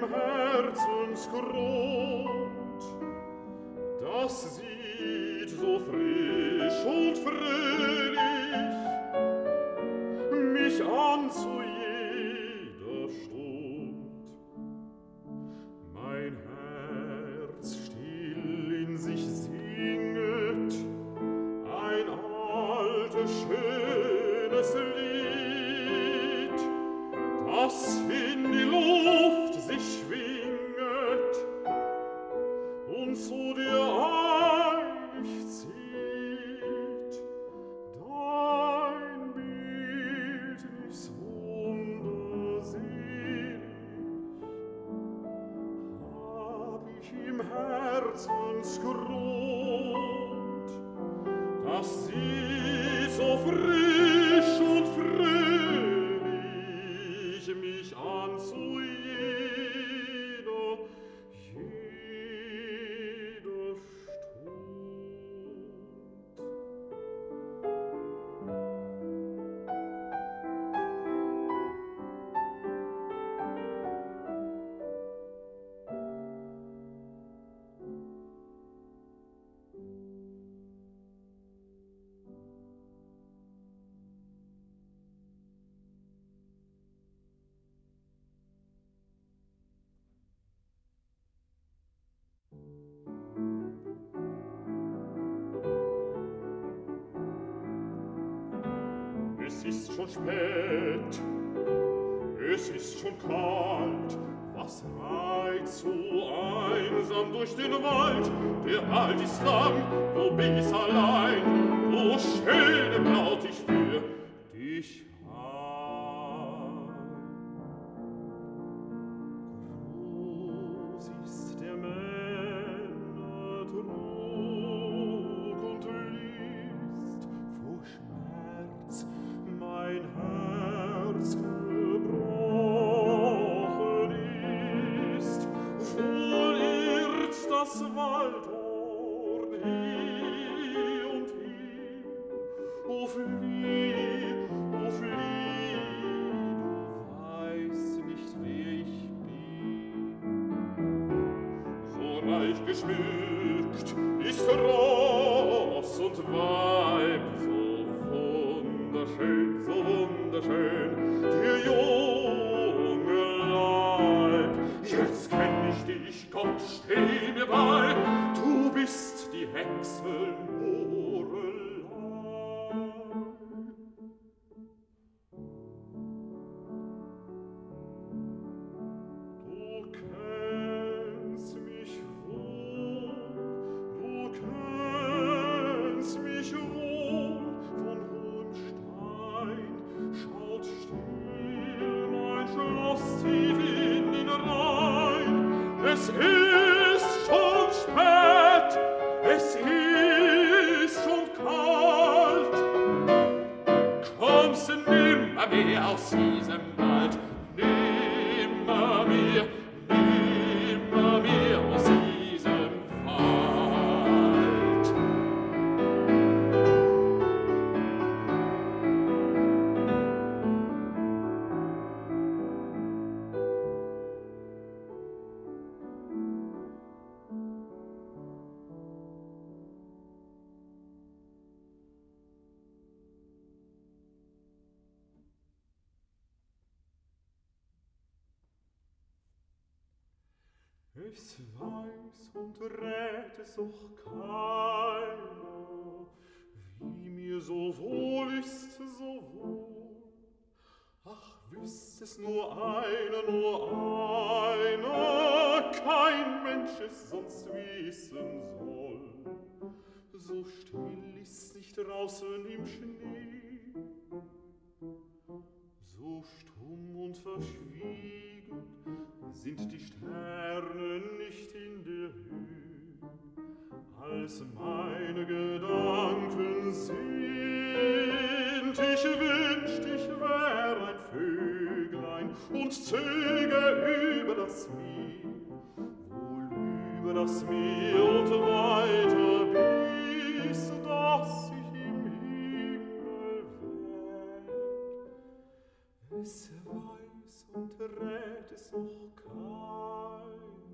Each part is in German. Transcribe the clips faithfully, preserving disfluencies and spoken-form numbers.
Herzensgrund, das sieht so frisch und fröhlich mich an zu jeder Stund. Mein Herz still in sich singet ein altes, schönes Lied, das in die Luft sich schwinget und zu dir eilig zieht. Dein Bildnis wunderselig hab ich im Herzensgrund, das sie so frisch und fröhlich mich an zu jeder, jeder Stund. Es ist schon spät, es ist schon kalt, was reizt so einsam durch den Wald? Der Wald ist lang, wo bin ich allein, wo schöne Braut ich für dich ein. Groß ist der Männer Trug und List, vor Schmerz mein Herz gebrochen ist, wohl irrt das Waldhorn hie und hin. O flieh, o flieh, du weißt nicht, wer ich bin. So reich geschmückt ist Ross und Weib, so wunderschön, so wunderschön, der junge Leib. Jetzt kenn ich dich, Gott, steh mir bei, du bist die Hexe Lorelei. Du kennst mich wohl, du kennst mich wohl, von hohem Stein schaut still mein Schloss tief in den Rhein. Es ist schon spät, es ist schon kalt, kommst du nimmermehr aus diesem Wald, nimmermehr, nimmermehr aus diesem Wald. Es weiß und rät es auch keiner, wie mir so wohl ist, so wohl. Ach, wüsst es nur einer, nur einer, kein Mensch es sonst wissen soll. So still ist's nicht draußen im Schnee, so stumm und verschwiegen sind die Sterne nicht in der Höhe, als meine Gedanken sind. Ich wünscht, ich wär ein Vöglein und zöge über das Meer, wohl über das Meer und weiter, bis dass ich im Himmel wär. Es weiß und rät es noch keiner,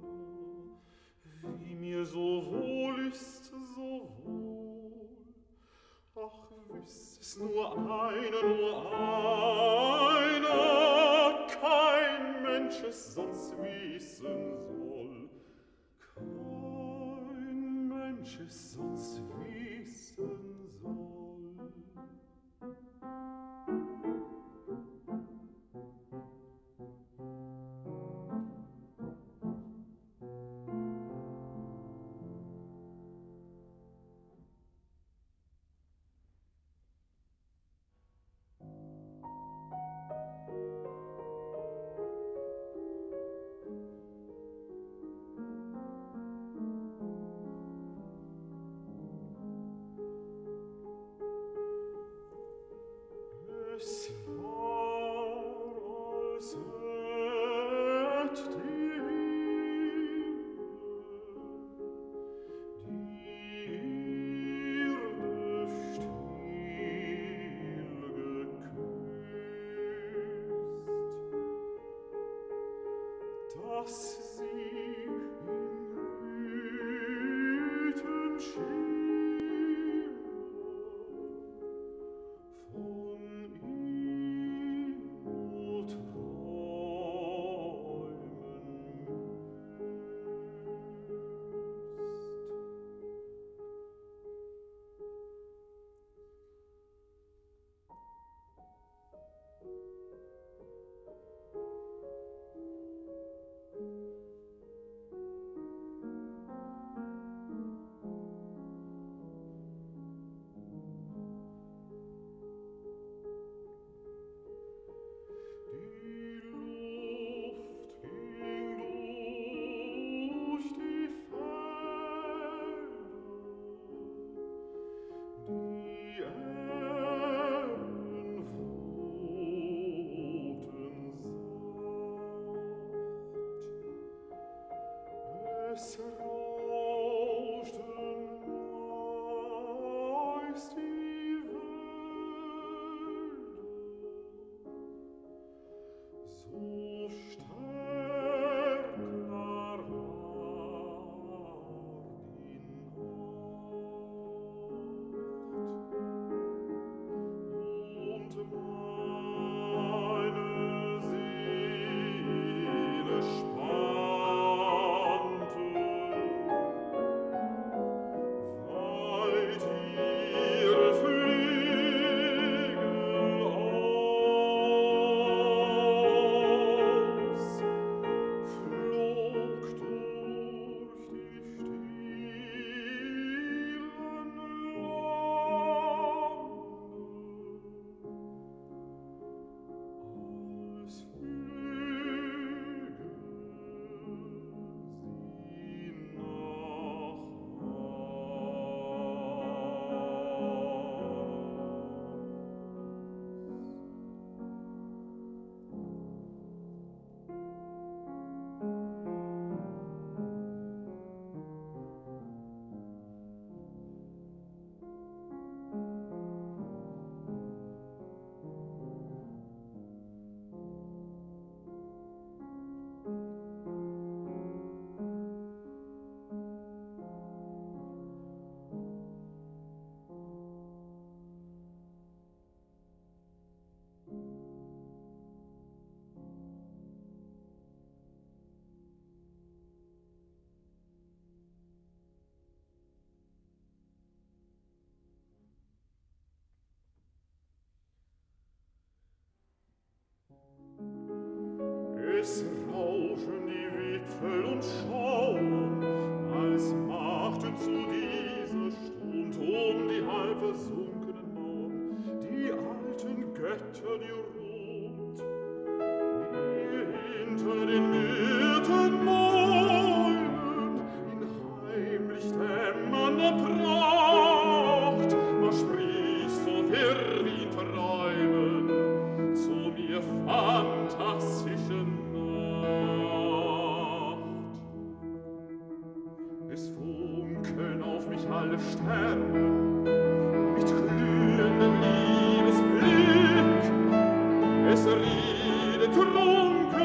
wie mir so wohl ist, so wohl. Ach, wüsst es nur einer, nur einer, kein Mensch es sonst wissen soll. Kein Mensch es sonst wissen soll. Es war, als hätt die Himmel die Erde still geküsst, dass sie im Blüten schien von ihm und Träumen Die Luft ging durch die Felder, die Ähren wogten sacht. Es rauschten leis die Wälder, so stärker ward die Nacht, und meine Seele spannte weit ihre Flügel aus, flog durch die stillen Lande, als flüge sie nach Es rauschen die Wipfel und schauen, als machten zu dieser Stund um die halb versunkenen Mauern die alten Götter, die rund hinter den Myrtenbäumen in heimlich dämmernder Pracht, man sprichst so wirr wie in Träumen zu mir phantastischen Nacht. Es funkeln auf mich alle Sterne mit glühendem Liebesblick, es redet trunken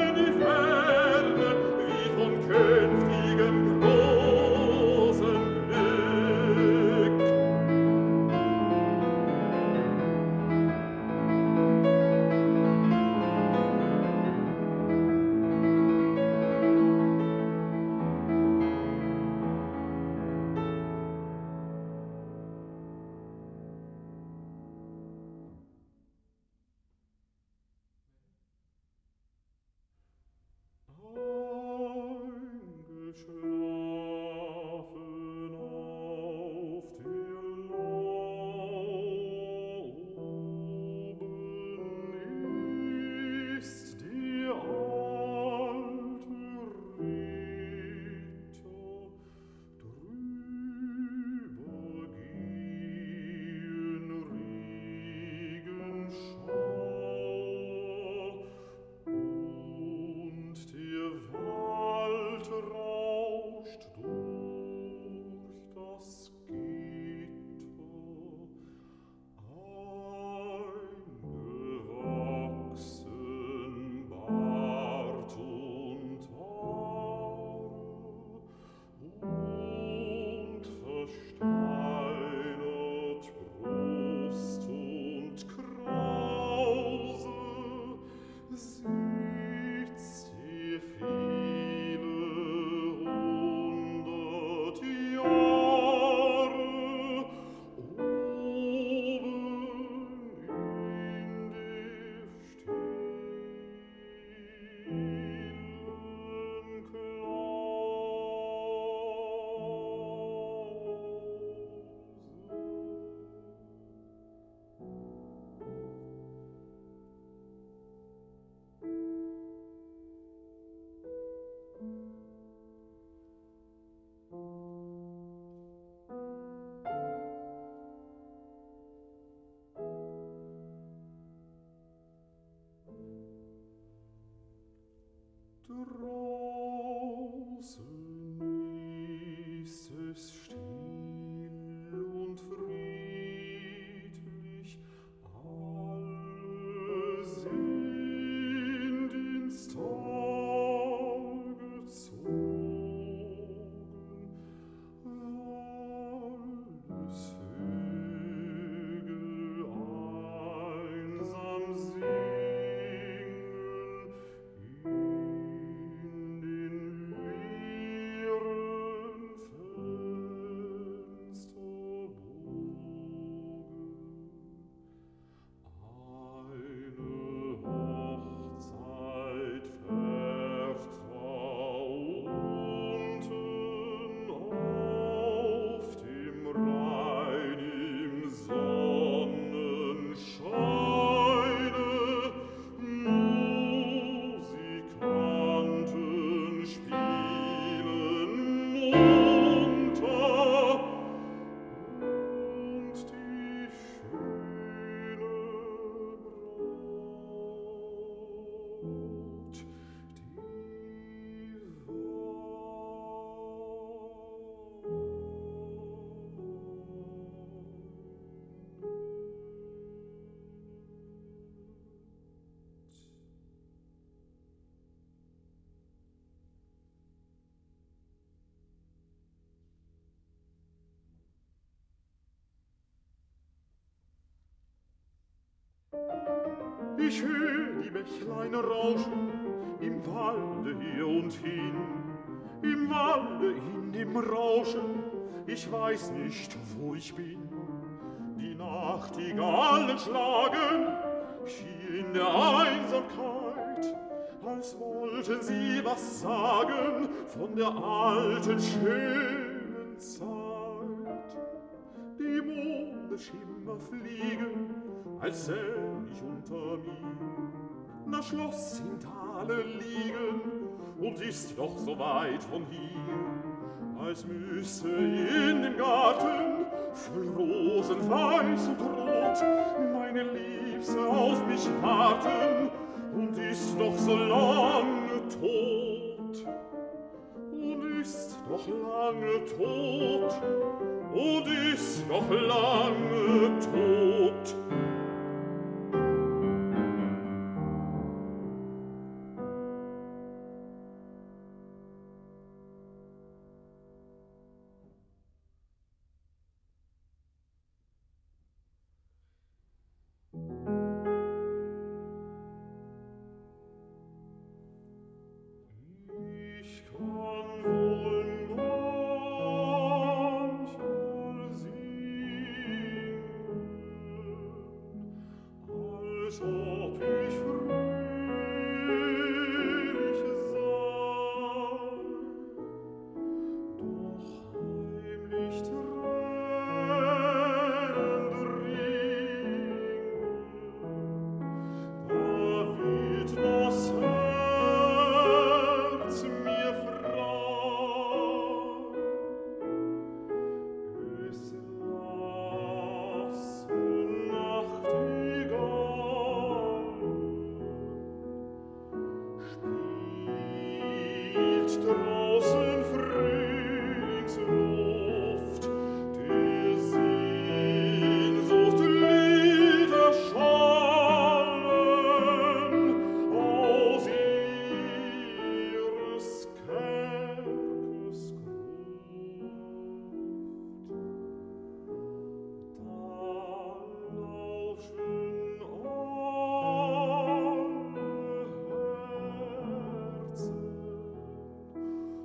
Draußen ist es still und friedlich, alle sind ins Tal gezogen, alles Vögel einsam singen in den leeren Fensterbogen. Eine Hochzeit fährt da unten auf dem Rhein im Sonnenscheine. Musikanten spielen munter und die schöne Braut, die Ich hör die Bächlein rauschen, im Walde hier und hin, im Walde in dem Rauschen, ich weiß nicht, wo ich bin. Die Nachtigallen schlagen hier in der Einsamkeit, als wollten sie was sagen von der alten schönen Zeit. Die Mondeschimmer fliegen, als säh ich unter mir das Schloss im Tale liegen und ist doch so weit von hier, als müsse in dem Garten voll Rosen weiß und rot meine Liebste auf mich warten und ist doch so lange tot und ist doch lange tot und ist noch lange tot. Ich kann wohl manchmal singen, als ob ich fröhlich sei, doch heimlich Tränen ringen, da wird das Herz mir frei. Es lassen Nachtigallen, spielt draußen Frühlingsluft, der Sehnsucht Lieder schallen aus ihres Kerkers Gruft. Da lauschen alle Herzen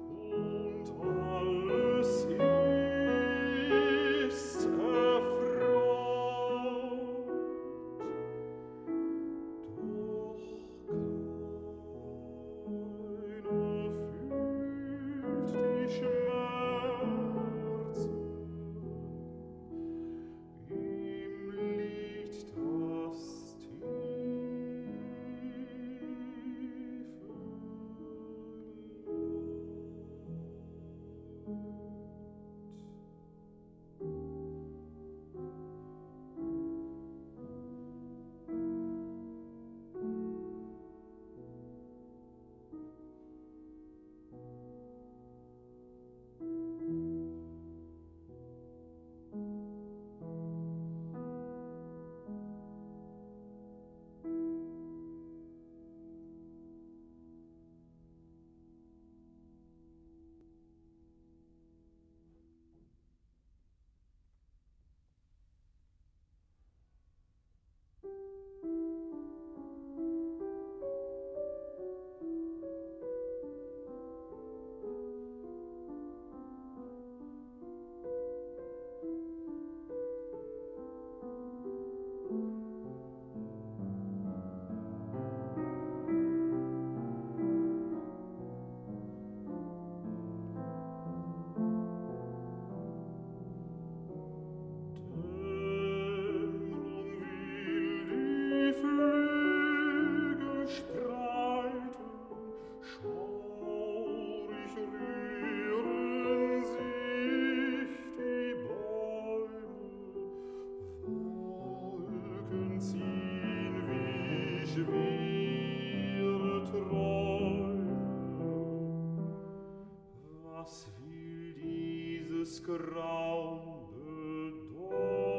ins Grau bedeuten.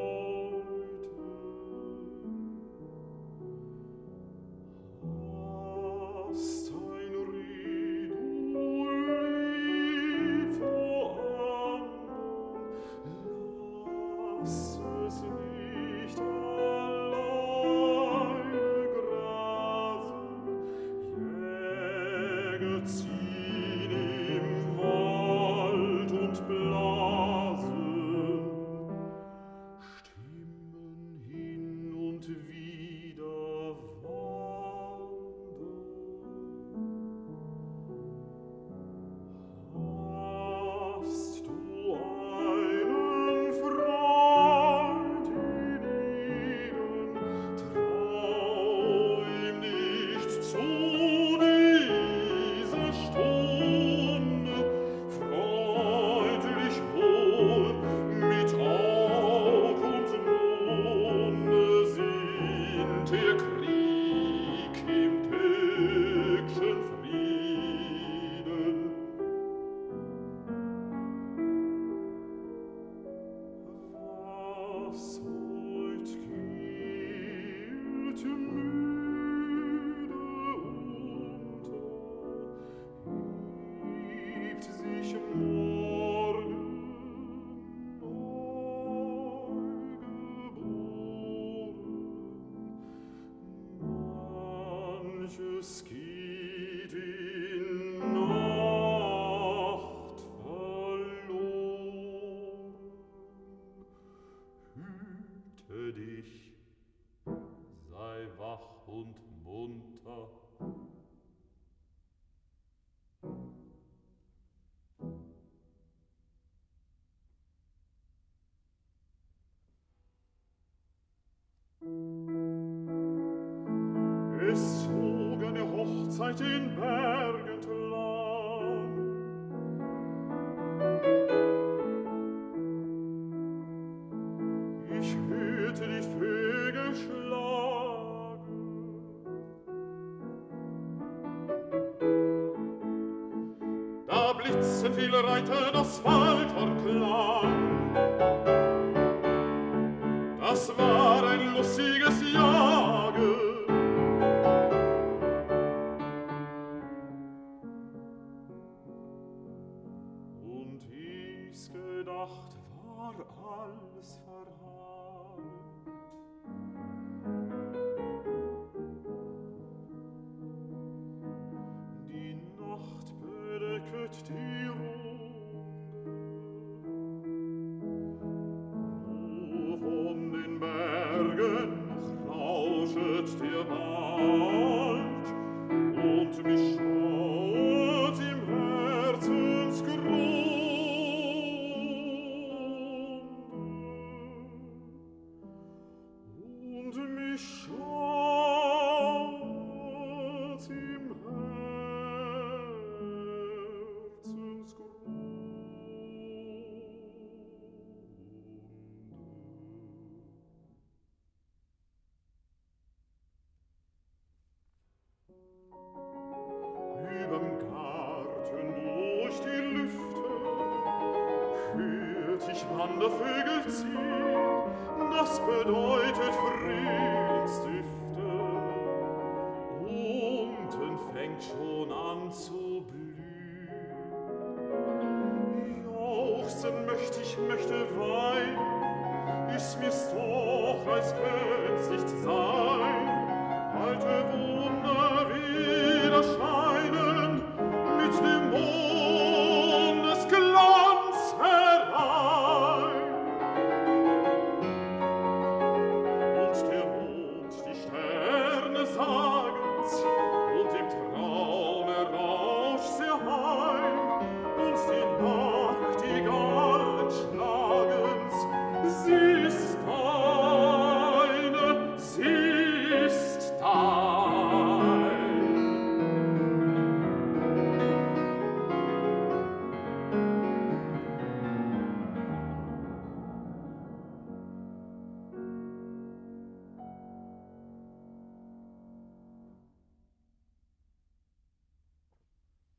Hast ein Ried, du lieb vor anderen, lass es nicht alleine grasen, Jäger ziehen im Wald und blasen, Stimmen hin und wieder wandern. Hast du einen Freund in ihnen, trau ihm nicht zu dieser Stunde, freundlich wohl mit Aug und Munde sinnt der Krieg im täglichen Frieden. Was heut gilt müde unter, hebt sich morgen neugeboren. Manches geht in Nacht verloren. Hüte dich, sei wach und munter. Es zog eine Hochzeit den Berg entlang. Ich hörte die Vögel schlagen. Da blitzen viele Reiter, das Walter klang. Das war ein lustiges Jagen. Und ich's gedacht, war alles verharrt. Die Nacht bedecket die Runde. Wo von den Bergen rauschet der Wald und mich schaut im Herzensgrunde. Und mich schaut im Herzensgrunde. Überm Garten durch die Lüfte hört ich Wandervögel ziehen, das bedeutet Frühlingsdüfte. Unten fängt schon an zu blühen. Jauchzen möcht ich, möchte weinen, ist mir's doch, als könnt's nicht sein.